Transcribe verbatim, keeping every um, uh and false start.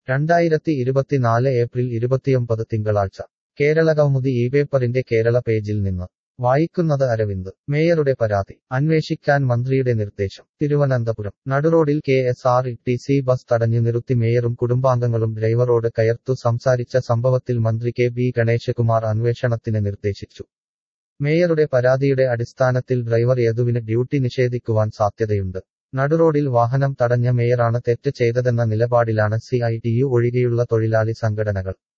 രണ്ടായിരത്തി ഇരുപത്തിനാല് ഏപ്രിൽ ഇരുപത്തിയൊമ്പത് തിങ്കളാഴ്ച കേരളകൗമുദി ഈ പേപ്പറിന്റെ കേരള പേജിൽ നിന്ന് വായിക്കുന്നത് അരവിന്ദ് മേയറുടെ പരാതി അന്വേഷിക്കാൻ മന്ത്രിയുടെ നിർദ്ദേശം തിരുവനന്തപുരം നടുറോഡിൽ K S R T C bus തടഞ്ഞു നിർത്തി മേയറും കുടുംബാംഗങ്ങളും ഡ്രൈവറോട് കയർത്തു സംസാരിച്ച സംഭവത്തിൽ മന്ത്രി കെ ബി ഗണേശകുമാർ അന്വേഷണത്തിന് നിർദ്ദേശിച്ചു മേയറുടെ പരാതിയുടെ അടിസ്ഥാനത്തിൽ ഡ്രൈവർ യദുവിന് ഡ്യൂട്ടി നിഷേധിക്കുവാൻ സാധ്യതയുണ്ട് നടുറോഡിൽ വാഹനം തടഞ്ഞ മേയറാണ് തെറ്റ് ചെയ്തതെന്ന നിലപാടിലാണ് സി ഐ ടി യു ഒഴികെയുള്ള തൊഴിലാളി സംഘടനകൾ